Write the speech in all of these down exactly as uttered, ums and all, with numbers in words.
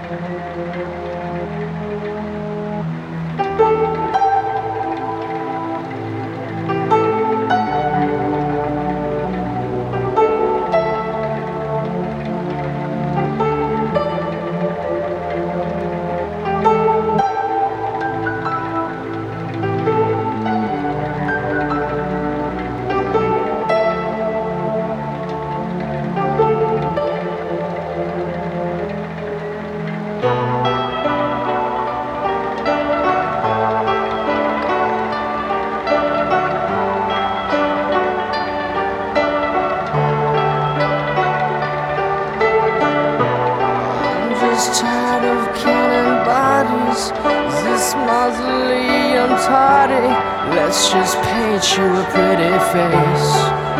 Tired of counting bodies. Is this mausoleum tardy? Let's just paint you a pretty face.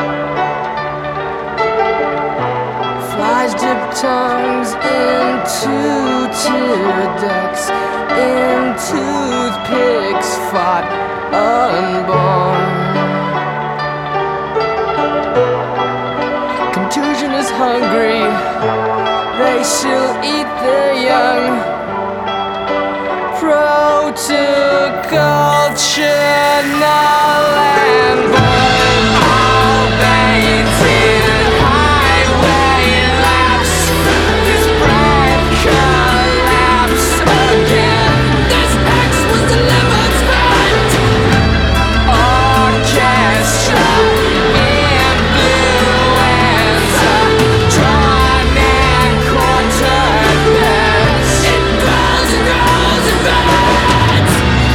Flies dip tongues into tear ducts, in toothpicks fought unborn. Contusion is hungry. They still eat their young. Protoculture, null and void. All painted highway laps. This breath collapse again. This X was delivered spent. Orchestra influenza. Drawn and quartered beds. It grows and grows and grows.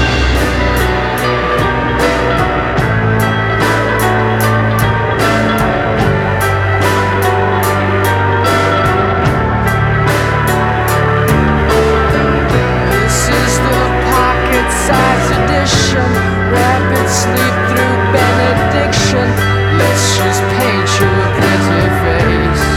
This is the pocket-sized edition. Rapid sleep through benediction. Let's just paint you a pretty face.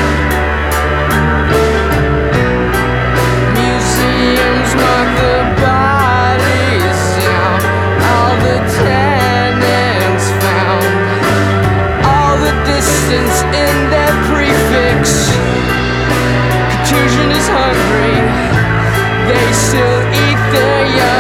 Museums mark the bodies down. All the tenants found. All the distance in their prefix. Contusion is hungry. They still eat their young.